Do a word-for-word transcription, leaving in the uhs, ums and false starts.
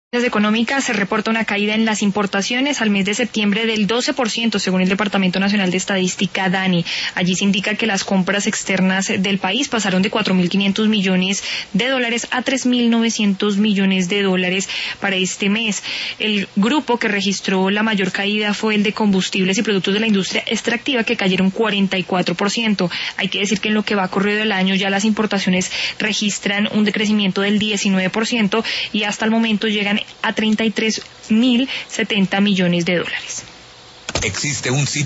Económicas se reporta una caída en las importaciones al mes de septiembre del doce por ciento, según el Departamento Nacional de Estadística, DANI. Allí se indica que las compras externas del país pasaron de cuatro mil quinientos millones de dólares a tres mil novecientos millones de dólares para este mes. El grupo que registró la mayor caída fue el de combustibles y productos de la industria extractiva, que cayeron cuarenta y cuatro por ciento. Hay que decir que en lo que va corrido del año ya las importaciones registran un decrecimiento del diecinueve por ciento y hasta el momento llegan a treinta y tres mil setenta millones de dólares. Existe un sitio